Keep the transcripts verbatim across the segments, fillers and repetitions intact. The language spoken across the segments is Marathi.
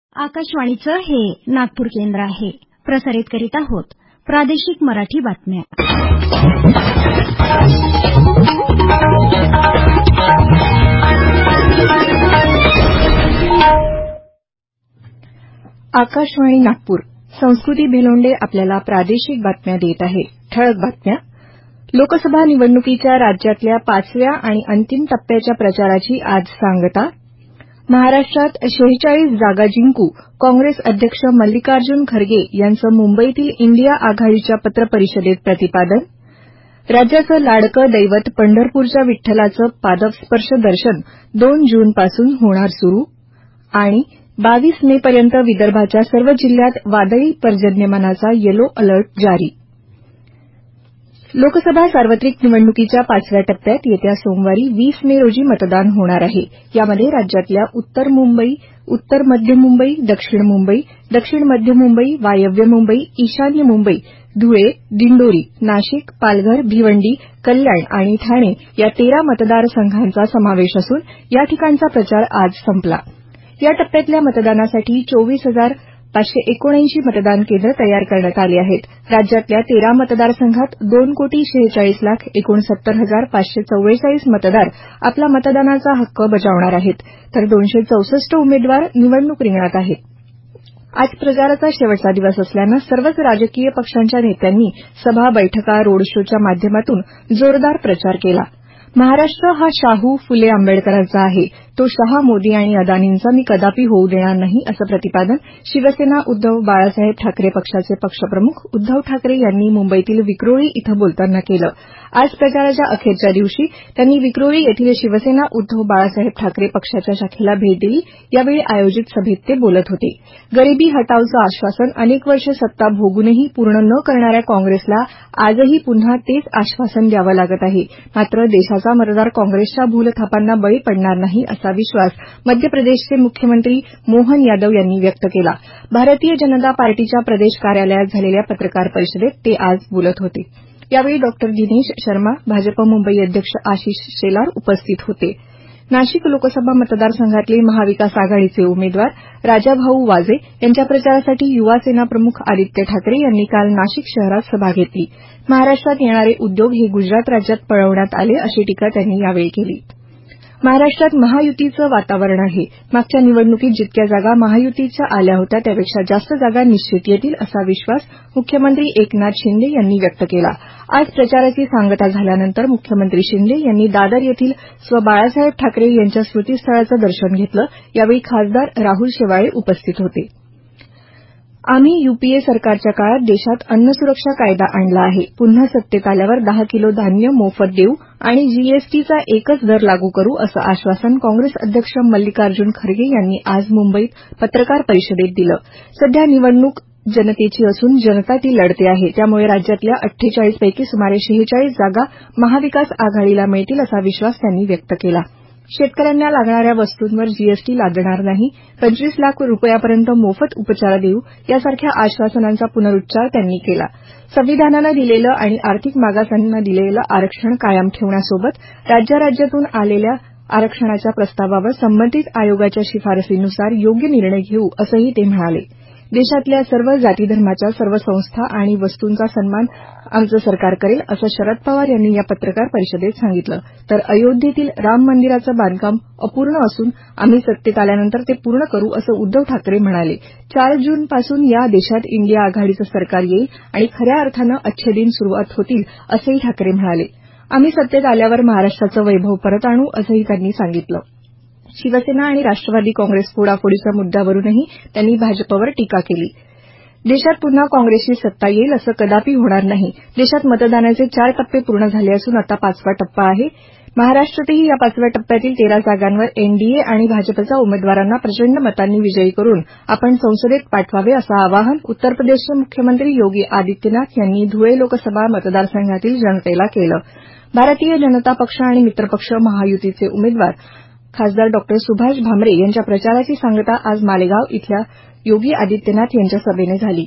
आकाशवाणीचं हे नागपूर केंद्र आहे. प्रसारित करीत आहोत प्रादेशिक मराठी बातम्या. आकाशवाणी नागपूर. संस्कृती भिलोंडे आपल्याला प्रादेशिक बातम्या देत आहे. ठळक बातम्या. लोकसभा निवडणुकीच्या राज्यातल्या पाचव्या आणि अंतिम टप्प्याच्या प्रचाराची आज सांगता. महाराष्ट्रात शेहेचाळीस जागा जिंकू, काँग्रेस अध्यक्ष मल्लिकार्जुन खरगे यांचं मुंबईतील इंडिया आघाडीच्या पत्रपरिषदेत प्रतिपादन. राज्याचं लाडकं दैवत पंढरपूरच्या विठ्ठलाचं पादस्पर्श दर्शन दोन जूनपासून होणार सुरू. आणि बावीस मे पर्यंत विदर्भाच्या सर्व जिल्ह्यात वादळी पर्जन्यमानाचा येलो अलर्ट जारी. लोकसभा सार्वत्रिक निवडणुकीच्या पाचव्या टप्प्यात येत्या सोमवारी वीस मे रोजी मतदान होणार आहे. यामध्ये राज्यातल्या उत्तर मुंबई, उत्तर मध्य मुंबई, दक्षिण मुंबई, दक्षिण मध्य मुंबई, वायव्य मुंबई, ईशान्य मुंबई, धुळे, दिंडोरी, नाशिक, पालघर, भिवंडी, कल्याण आणि ठाणे या तेरा मतदारसंघांचा समावेश असून या ठिकाणचा प्रचार आज संपला. या टप्प्यातल्या मतदानासाठी चोवीस हजार पाचशे एकोणऐंशी मतदान केंद्र तयार करण्यात आली आहेत. राज्यातल्या तेरा मतदारसंघात दोन कोटी शेहेचाळीस लाख एकोणसत्तर हजार पाचशे चव्वेचाळीस मतदार आपला मतदानाचा हक्क बजावणार आहेत, तर दोनशे चौसष्ट उमेदवार निवडणूक रिंगणात आहेत. आज प्रचाराचा शेवटचा दिवस असल्यानं सर्वच राजकीय पक्षांच्या नेत्यांनी सभा, बैठका, रोड शोच्या माध्यमातून जोरदार प्रचार केला. महाराष्ट्र हा शाहू फुले आंबेडकरांचा आहे, तो शहा, मोदी आणि अदानींचा मी कदापि होऊ देणार नाही, असं प्रतिपादन शिवसेना उद्धव बाळासाहेब ठाकरे पक्षाचे पक्षप्रमुख उद्धव ठाकरे यांनी मुंबईतील विक्रोळी इथं बोलताना केलं. आज प्रचाराच्या अखेरच्या दिवशी त्यांनी विक्रोळी येथील शिवसेना उद्धव बाळासाहेब ठाकरे पक्षाच्या शाखेला भेट दिली. यावेळी आयोजित सभेत ते बोलत होते. गरिबी हटावचं आश्वासन अनेक वर्ष सत्ता भोगूनही पूर्ण न करणाऱ्या काँग्रेसला आजही पुन्हा तेच आश्वासन द्यावं लागत आहे. मात्र देशाचा मतदार काँग्रेसच्या भूलथापांना बळी पडणार नाही, असा विश्वास मध्य प्रदेशचे मुख्यमंत्री मोहन यादव यांनी व्यक्त केला. भारतीय जनता पार्टीच्या प्रदेश कार्यालयात झालेल्या पत्रकार परिषदेत ते आज बोलत होते. यावेळी डॉ दिनेश शर्मा, भाजप मुंबई अध्यक्ष आशिष शेलार उपस्थित होते. नाशिक लोकसभा मतदारसंघातले महाविकास आघाडीचे उमेदवार राजाभाऊ वाजे यांच्या प्रचारासाठी युवा सेना प्रमुख आदित्य ठाकरे यांनी काल नाशिक शहरात सभा घेतली. महाराष्ट्रात येणारे उद्योग हे गुजरात राज्यात पळवण्यात आले, अशी टीका त्यांनी यावेळी केली. महाराष्ट्रात महायुतीचं वातावरण आहे. मागच्या निवडणुकीत जितक्या जागा महायुतीच्या आल्या होत्या त्यापेक्षा जास्त जागा निश्चित येतील, असा विश्वास मुख्यमंत्री एकनाथ शिंदे यांनी व्यक्त केला. आज प्रचाराची सांगता झाल्यानंतर मुख्यमंत्री शिंदे यांनी दादर येथील स्व बाळासाहेब ठाकरे यांच्या स्मृतीस्थळाचं दर्शन घेतलं. यावेळी खासदार राहुल शेवाळे उपस्थित होते. आम्ही यूपीए सरकारच्या काळात देशात अन्न सुरक्षा कायदा आणला आहे. पुन्हा सत्तेत आल्यावर दहा किलो धान्य मोफत देऊ आणि जीएसटीचा एकच दर लागू करू, असं आश्वासन काँग्रेस अध्यक्ष मल्लिकार्जुन खरगे यांनी आज मुंबईत पत्रकार परिषदेत दिलं. सध्या निवडणूक जनतेची असून जनता ती लढते आहे. त्यामुळे राज्यातल्या अठ्ठेचाळीस पैकी सुमारे शेहेचाळीस जागा महाविकास आघाडीला मिळतील, असा विश्वास त्यांनी व्यक्त केला. शेतकऱ्यांना लागणाऱ्या वस्तूंवर जीएसटी लादणार नाही, पंचवीस लाख रुपयापर्यंत मोफत उपचार देऊ, यासारख्या आश्वासनांचा पुनरुच्चार त्यांनी केला. संविधानानं दिलेलं आणि आर्थिक मागासांना दिलेलं आरक्षण कायम ठेवण्यासोबत राज्या-राज्यातून आलेल्या आरक्षणाच्या प्रस्तावावर संबंधित आयोगाच्या शिफारसीनुसार योग्य निर्णय घेऊ, असंही ते म्हणाले. देशातल्या सर्व जाती धर्माच्या सर्व संस्था आणि वस्तूंचा सन्मान आमचं सरकार करेल, असं शरद पवार यांनी या पत्रकार परिषदेत सांगितलं. तर अयोध्येतील राम मंदिराचं बांधकाम अपूर्ण असून आम्ही सत्तेत आल्यानंतर ते पूर्ण करू, असं उद्धव ठाकरे म्हणाले. चार जूनपासून या देशात इंडिया आघाडीचं सरकार येईल आणि खऱ्या अर्थानं अच्छे दिन सुरुवात होतील, असंही ठाकरे म्हणाले. आम्ही सत्तेत आल्यावर महाराष्ट्राचं वैभव परत आणू, असंही त्यांनी सांगितलं. शिवसेना आणि राष्ट्रवादी काँग्रेस फोडाफोडीच्या मुद्द्यावरूनही त्यांनी भाजपवर टीका केली. देशात पुन्हा काँग्रेसची सत्ता येईल असं कदापि होणार नाही. देशात मतदानाचे चार टप्पे पूर्ण झाले असून आता पाचवा टप्पा आहे. महाराष्ट्रातही या पाचव्या टप्प्यातील तेरा जागांवर एनडीए आणि भाजपच्या उमेदवारांना प्रचंड मतांनी विजयी करून आपण संसदेत पाठवावे, असं आवाहन उत्तर प्रदेशचे मुख्यमंत्री योगी आदित्यनाथ यांनी धुळे लोकसभा मतदारसंघातील जनतेला केलं. भारतीय जनता पक्ष आणि मित्रपक्ष महायुतीचे उमेदवार खासदार डॉ सुभाष भामरे यांच्या प्रचाराची सांगता आज मालेगाव इथल्या योगी आदित्यनाथ यांच्या सभेने झाली.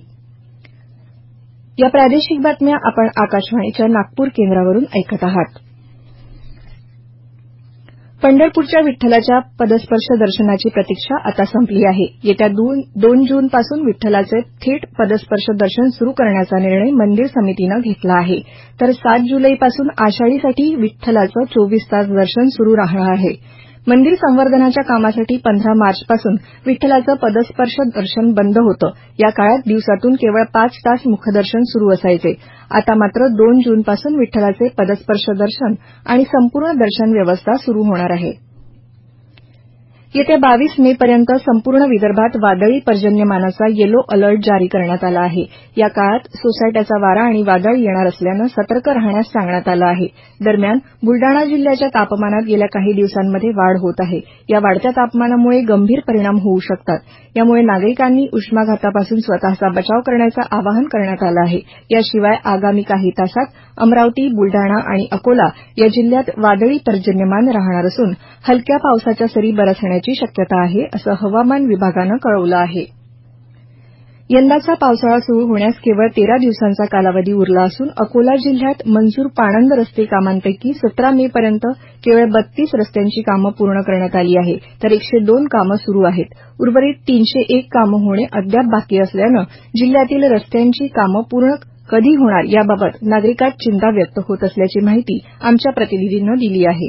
या प्रादेशिक बातम्या आपण आकाशवाणीच्या नागपूर केंद्रावरून ऐकत आहात. पंढरपूरच्या विठ्ठलाच्या पदस्पर्श दर्शनाची प्रतीक्षा आता संपली आहे. येत्या दोन जून पासून विठ्ठलाचे थेट पदस्पर्श दर्शन सुरू करण्याचा निर्णय मंदिर समितीनं घेतला आहे. तर सात जुलैपासून आषाढीसाठी विठ्ठलाचं चोवीस तास दर्शन सुरू राहणार आहे. मंदिर संवर्धनाच्या कामासाठी पंधरा मार्चपासून विठ्ठलाचं पदस्पर्श दर्शन बंद होतं. या काळात दिवसातून केवळ पाच तास मुखदर्शन सुरू असायचे. आता मात्र दोन जूनपासून विठ्ठलाचे पदस्पर्श दर्शन आणि संपूर्ण दर्शन व्यवस्था सुरू होणार आहे. येत्या बावीस मे पर्यंत संपूर्ण विदर्भात वादळी पर्जन्यमानाचा येलो अलर्ट जारी करण्यात आला आहे. या काळात सोसाट्याचा वारा आणि वादळ येणार असल्यानं सतर्क राहण्यास सांगण्यात आलं आहे. दरम्यान बुलडाणा जिल्ह्याच्या तापमानात गेल्या काही दिवसांमध्ये वाढ होत आहे. या वाढत्या तापमानामुळे गंभीर परिणाम होऊ शकतात. यामुळे नागरिकांनी उष्माघातापासून स्वतःचा बचाव करण्याचं आवाहन करण्यात आलं आहे. याशिवाय आगामी काही तासात अमरावती, बुलडाणा आणि अकोला या जिल्ह्यात वादळी पर्जन्यमान राहणार असून हलक्या पावसाच्या सरी बरसण्याची शक्यता आहे, असं हवामान विभागानं कळवलं आहे. यंदाचा पावसाळा सुरू होण्यास केवळ तेरा दिवसांचा कालावधी उरला असून अकोला जिल्ह्यात मंजूर पाणंद रस्ते कामांपैकी सतरा मे पर्यंत केवळ बत्तीस रस्त्यांची कामं पूर्ण करण्यात आली आहे. तर एकशे दोन कामं सुरू आहेत. उर्वरित तीनशे एक कामं होणे अद्याप बाकी असल्यानं जिल्ह्यातील रस्त्यांची कामं पूर्ण कधी होणार याबाबत नागरिकात चिंता व्यक्त होत असल्याची माहिती आमच्या प्रतिनिधीनं दिली आहे.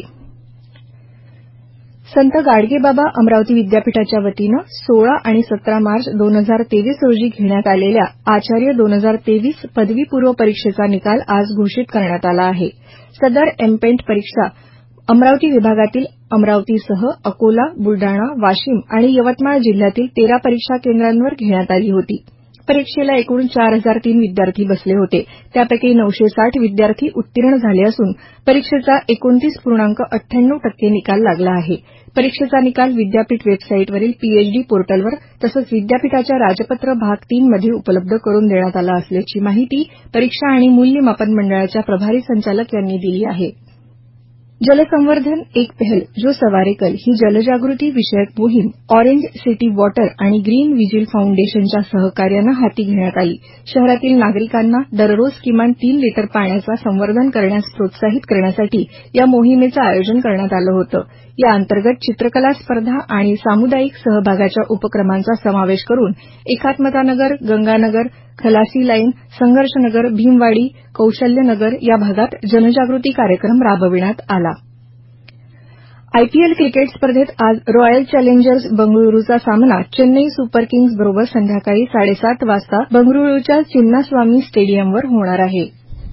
संत गाडगेबाबा अमरावती विद्यापीठाच्या वतीनं सोळा आणि सतरा मार्च दोन हजार तेवीस रोजी घेण्यात आलेल्या आचार्य दोन हजार तेवीस पदवीपूर्व परीक्षेचा निकाल आज घोषित करण्यात आला आहे. सदर एमपेंट परीक्षा अमरावती विभागातील अमरावतीसह अकोला, बुलडाणा, वाशिम आणि यवतमाळ जिल्ह्यातील तेरा परीक्षा केंद्रांवर घेण्यात आली होती. परीक्षेला एकूण चार हजार तीन विद्यार्थी बसले होते. त्यापैकी नऊशे साठ विद्यार्थी उत्तीर्ण झाले असून परीक्षेचा एकोणतीस पूर्णांक अठ्ठ्याण्णव टक्के निकाल लागला आहे. परीक्षेचा निकाल विद्यापीठ वेबसाईटवरील पीएचडी पोर्टलवर तसंच विद्यापीठाच्या राजपत्र भाग तीन मध्ये उपलब्ध करून देण्यात आला असल्याची माहिती परीक्षा आणि मूल्यमापन मंडळाच्या प्रभारी संचालक यांनी दिली आहे. जलसंवर्धन एक पहल जो सवारे कल ही जलजागृती विषयक मोहीम ऑरेंज सिटी वॉटर आणि ग्रीन व्हिजिल फाउंडेशनच्या सहकार्यानं हाती घेण्यात आली. शहरातील नागरिकांना दररोज किमान तीन लिटर पाण्याचा संवर्धन करण्यास प्रोत्साहित करण्यासाठी या मोहिमेचं आयोजन करण्यात आलं होतं. या अंतर्गत चित्रकला स्पर्धा आणि सामुदायिक सहभागाच्या उपक्रमांचा समावेश करून एकात्मतानगर, गंगानगर, खलासी लाईन, संघर्षनगर, भीमवाडी, कौशल्यनगर या भागात जनजागृती कार्यक्रम राबविण्यात आला. आयपीएल क्रिकेट स्पर्धेत आज रॉयल चॅलेंजर्स बंगळुरूचा सामना चेन्नई सुपर किंग्ज बरोबर संध्याकाळी साडेसात वाजता बंगळुरूच्या चिन्नास्वामी स्टेडियमवर होणार आहे.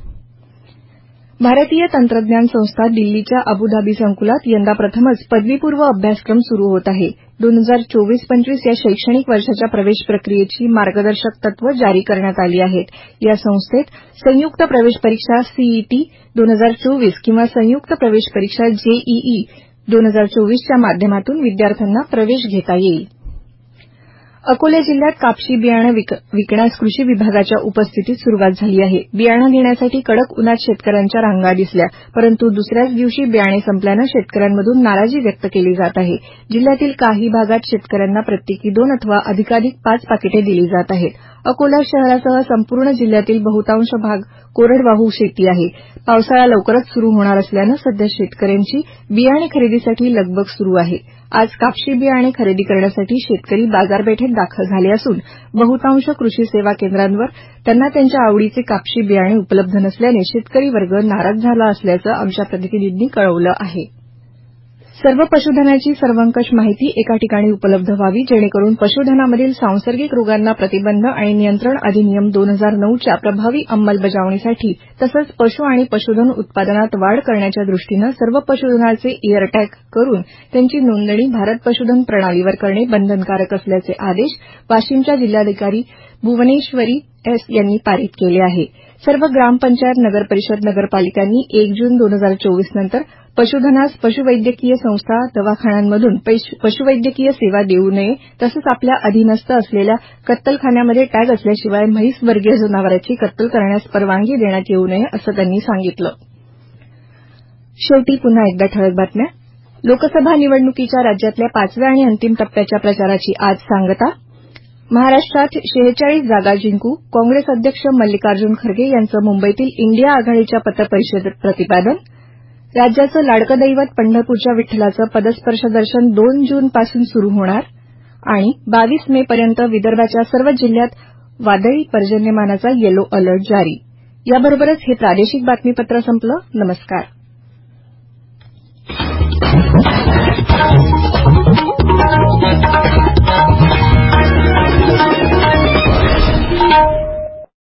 भारतीय तंत्रज्ञान संस्था दिल्लीच्या अबुधाबी संकुलात यंदा प्रथमच पदवीपूर्व अभ्यासक्रम सुरू होत आहे. दोन हजार चोवीस पंचवीस या शैक्षणिक वर्षाच्या प्रवेश प्रक्रियेची मार्गदर्शक तत्व जारी करण्यात आली आहेत. या संस्थेत संयुक्त प्रवेश परीक्षा सीईटी दोन हजार चोवीस किंवा संयुक्त प्रवेश परीक्षा जेईई दोन हजार चोवीसच्या माध्यमातून विद्यार्थ्यांना प्रवेश घेता येईल. अकोला जिल्ह्यात कापशी बियाणे विकण्यास कृषी विभागाच्या उपस्थितीत सुरुवात झाली आहे. बियाणे घेण्यासाठी कडक उन्हात शेतकऱ्यांच्या रांगा दिसल्या, परंतु दुसऱ्याच दिवशी बियाणे संपल्यानं शेतकऱ्यांमधून नाराजी व्यक्त केली जात आहे. जिल्ह्यातील काही भागात शेतकऱ्यांना प्रत्येकी दोन अथवा अधिकाधिक पाच पाकिटे दिली जात आहेत. अकोला शहरासह संपूर्ण जिल्ह्यातील बहुतांश भाग कोरडवाहू शेती आहे. पावसाळा लवकरच सुरू होणार असल्यानं सध्या शेतकऱ्यांची बियाणे खरेदीसाठी लगबग सुरू आहे. आज कापशी बियाणे खरेदी करण्यासाठी शेतकरी बाजारपेठेत दाखल झाले असून बहुतांश कृषी सेवा केंद्रांवर त्यांना त्यांच्या आवडीचे कापशी बियाणे उपलब्ध नसल्याने शेतकरी वर्ग नाराज झाला असल्याचं आमच्या प्रतिनिधींनी कळवलं आहे. सर्व पशुधनाची सर्वंकष माहिती एका ठिकाणी उपलब्ध व्हावी, जेणेकरून पशुधनामधील सांसर्गिक रोगांना प्रतिबंध आणि नियंत्रण अधिनियम दोन हजार नऊच्या प्रभावी अंमलबजावणीसाठी तसंच पशु आणि पशुधन उत्पादनात वाढ करण्याच्या दृष्टीनं सर्व पशुधनाचे इयर टॅग करून त्यांची नोंदणी भारत पशुधन प्रणालीवर करणे बंधनकारक असल्याचे आदेश वाशिमच्या जिल्हाधिकारी भुवनेश्वरी एस यांनी पारित केले आहे. सर्व ग्रामपंचायत, नगरपरिषद, नगरपालिकांनी एक जून दोन हजार चोवीस नंतर पशुधनास पशुवैद्यकीय संस्था, दवाखान्यांमधून पशुवैद्यकीय सेवा देऊ नये, तसंच आपल्या अधीनस्थ असलेल्या कत्तलखान्यामध्ये टॅग असल्याशिवाय म्हैसवर्गीय जनावराची कत्तल करण्यास परवानगी देण्यात येऊ नये, असं त्यांनी सांगितलं. शेवटी पुन्हा एकदा ठळक बातम्या. लोकसभा निवडणुकीच्या राज्यातल्या पाचव्या आणि अंतिम टप्प्याच्या प्रचाराची आज सांगता. महाराष्ट्रात शेहेचाळीस जागा जिंकू, काँग्रेस अध्यक्ष मल्लिकार्जुन खरगे यांचं मुंबईतील इंडिया आघाडीच्या पत्रपरिषदेत प्रतिपादन. राज्याचं लाडकं दैवत पंढरपूरच्या विठ्ठलाचं पदस्पर्श दर्शन दोन जून पासून सुरू होणार आणि बावीस मे पर्यंत विदर्भाच्या सर्व जिल्ह्यात वादळी पर्जन्यमानाचा येलो अलर्ट जारी. याबरोबरच हे प्रादेशिक बातमीपत्र संपलं. नमस्कार.